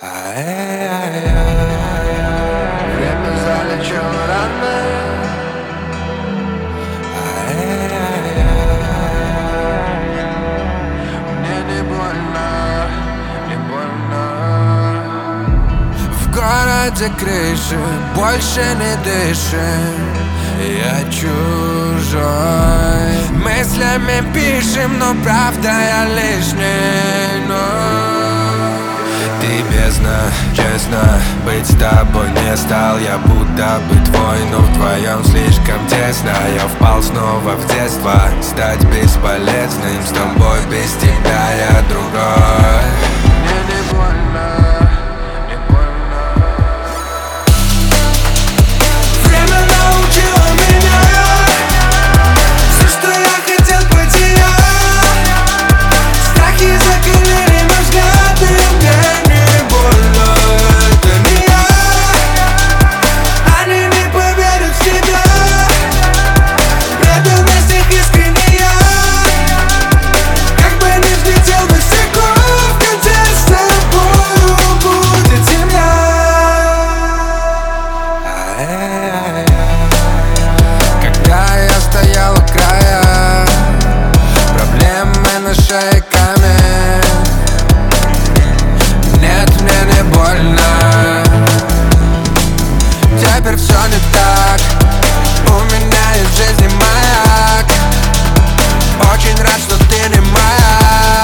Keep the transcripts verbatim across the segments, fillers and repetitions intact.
Время залечило раны. Мне не больно, не больно. В городе крыши больше не дышим. Я чужой. Мыслями пишем, но правда я лишний. Но ты бездна, честно, быть с тобой не стал. Я будто бы твой, но вдвоем слишком тесно. Я впал снова в детство, стать бесполезным. С тобой без тебя я другой. Мне не больно, не больно. Время научило меня все, что я хотел потерять. Страхи закалили мой взгляд, и мне не больно. Это не я. Они не поверят в тебя. Преданность их искренняя. Как бы ни взлетел высоко, в конце с тобою будет земля. Когда я стоял у края, проблемы на шее камень. Нет, мне не больно. Теперь все не так. У меня есть в жизни маяк. Очень рад, что ты не моя.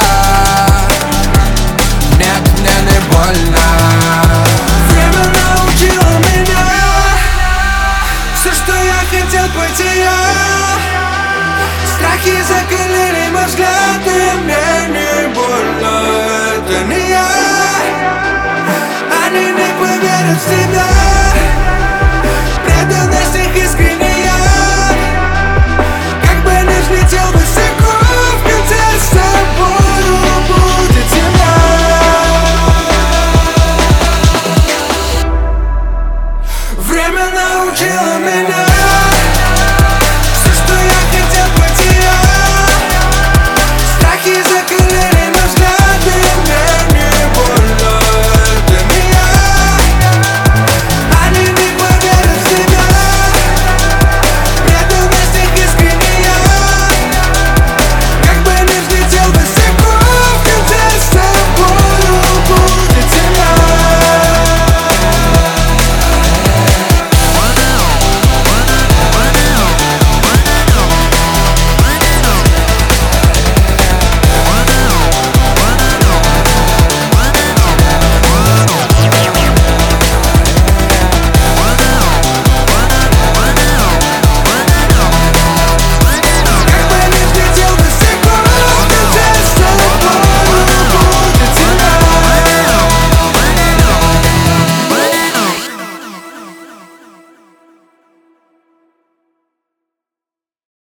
Нет, мне не больно. Время научило меня все, что я хотел потерять. Страхи закалили мой взгляд,